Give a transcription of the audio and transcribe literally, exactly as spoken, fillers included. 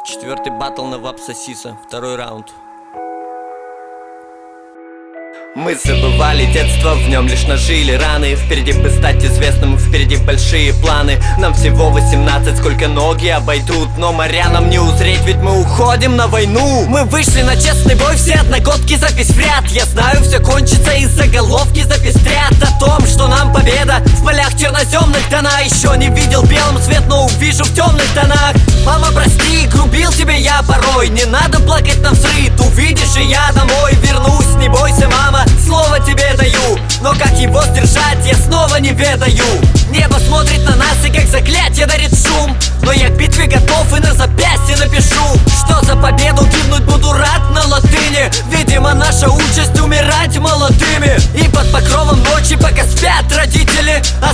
Четвертый баттл на Вапсасиса, второй раунд. Мы забывали детство, в нем лишь нажили раны. Впереди бы стать известным, впереди большие планы. Нам всего восемнадцать, сколько ноги обойдут, но моря нам не узреть, ведь мы уходим на войну. Мы вышли на честный бой, все одногодки, запись в ряд. Я знаю, все кончится, из заголовки запестрят о том, что нам победа в полях черноземных дана. Еще не видел белым свет, но увижу в темных тонах. Мама, прости, грубил тебе я порой. Не надо плакать на взрыв, увидишь, и я домой вернусь. Не бойся, мама, слово тебе даю, но как его сдержать, я снова не ведаю. Небо смотрит на нас и как заклятие дарит шум, но я к битве готов и на запястье напишу, что за победу гибнуть буду рад на латыни. Видимо, наша участь умирать молодыми, и под покровом ночи, пока спят родители,